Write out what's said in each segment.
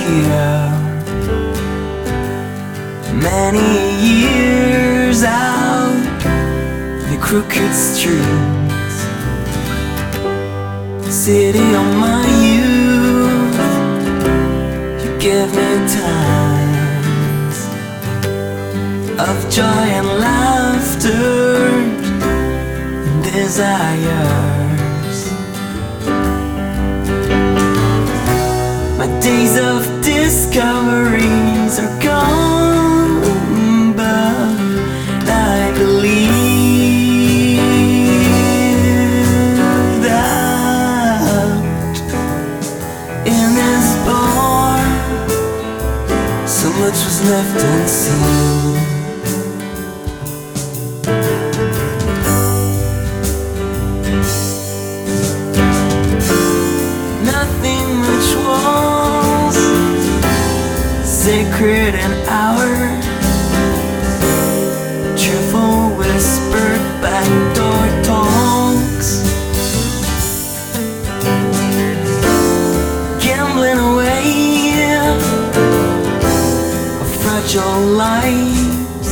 here. Many years out the crooked streets, city of my youth, you give me times of joy and laughter and desires. My days of discoveries are gone, but I believe that in this bar so much was left unseen. Nothing much was sacred in our cheerful whispered backdoor talks, gambling away our fragile lives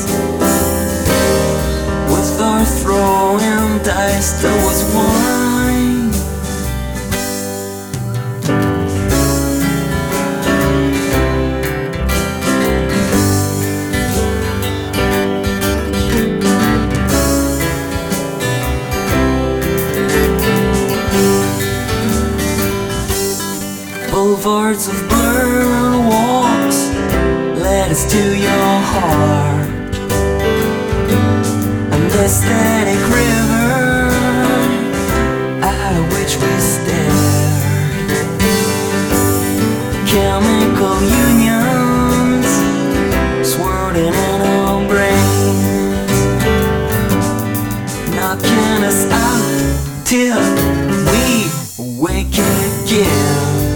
with our throwing dice that was wine. Boulevards of blurred walks led us to your heart, an aesthetic river out of which we stared. Chemical unions swirling in our brains, knocking us out till we wake again.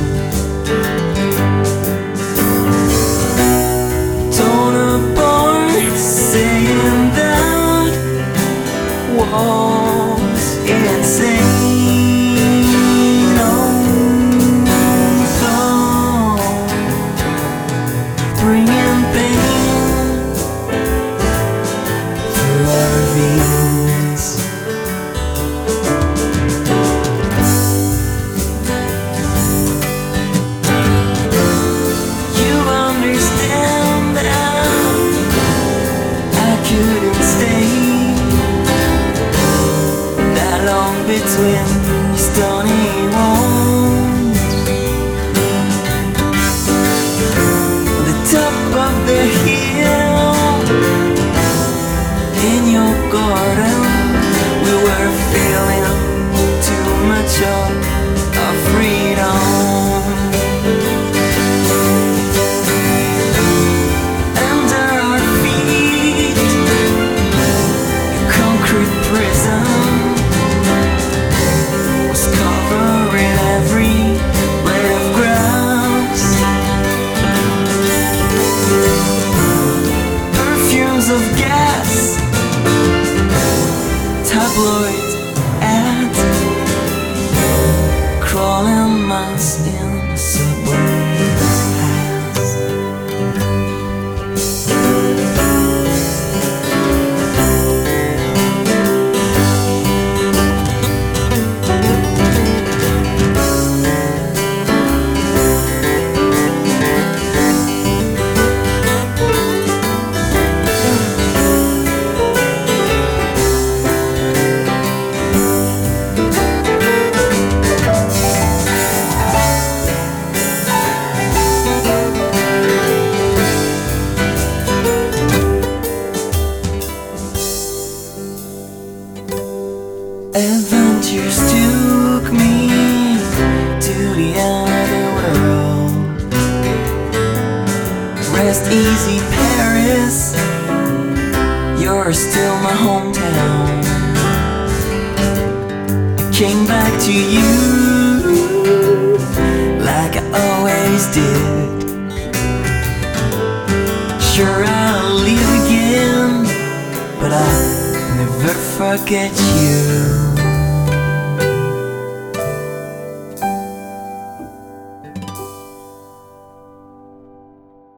Torn apart, saying that was insane. Oh, bringing pain through our veins. You understand that I couldn't stay that long between stony walls. The top of the hill in your garden, we were feeling too much of our freedom. Under our feet, a concrete prison was covering every blade of grass. Perfumes of gas, tabloid ads, crawling miles in subway's hands. Adventures took me to the end of the world. Rest easy, Paris, you're still my hometown. I came back to you like I always did. Sure, I'll leave again, but I'll never forget you.